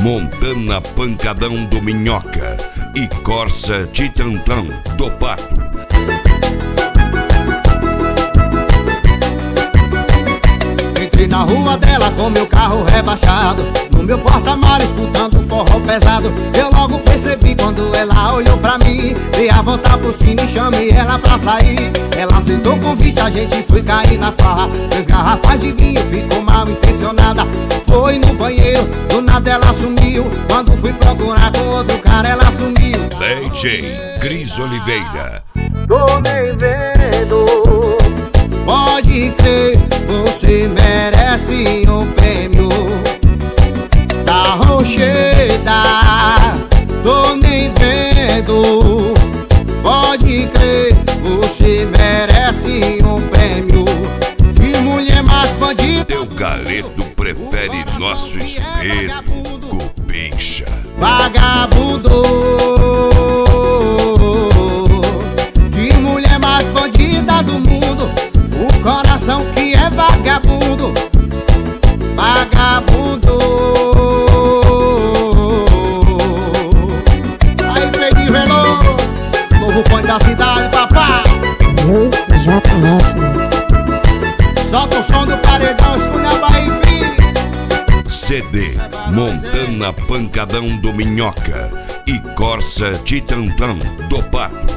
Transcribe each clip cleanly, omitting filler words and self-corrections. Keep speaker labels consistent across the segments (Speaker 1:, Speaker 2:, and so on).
Speaker 1: Montana Pancadão do Minhoca e Corsa Titantão do Pato.
Speaker 2: Entrei na rua dela com meu carro rebaixado, no meu porta-malas escutando forró pesado. Eu logo percebi quando ela olhou pra mim, dei a volta por cima e chamei ela pra sair. Ela aceitou o convite, a gente foi cair na farra. 3 garrafas de vinho, ficou mal intencionada. Foi no banheiro, do nada ela sumiu. Quando fui procurar com outro cara, ela sumiu.
Speaker 1: DJ Cris Oliveira.
Speaker 2: Tô nem vendo, pode crer, você merece um prêmio da Rocheda. Tô nem vendo, pode crer, você merece um prêmio. Que mulher mais bandida.
Speaker 1: Teu galeto prefere nosso espelho, cupincha.
Speaker 2: Vagabundo, que mulher mais bandida do mundo. O coração que é vagabundo, vagabundo. Aí veio de Veloso, novo ponto da cidade, papai. Solta o som do paredão, escuta a Bahia, filho.
Speaker 1: CD Montana Pancadão do Minhoca e Corsa Titantão do Pato.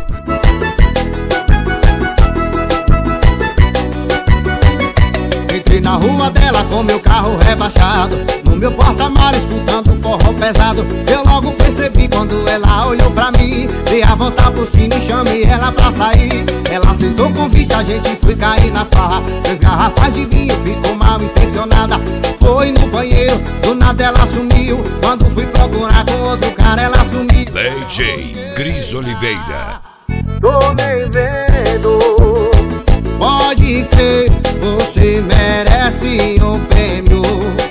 Speaker 2: Entrei na rua dela com meu carro rebaixado, no meu porta-malas escutando forró pesado. Eu logo percebi quando ela olhou pra mim, dei a volta por cima e chamei ela pra sair. Ela aceitou o convite, a gente foi cair na farra. 3 garrafas de vinho, ficou mal intencionada. Foi no banheiro, do nada ela sumiu. Quando fui procurar com outro cara, ela sumiu.
Speaker 1: DJ Cris Oliveira.
Speaker 2: Tô nem vendo, pode crer, você merece um prêmio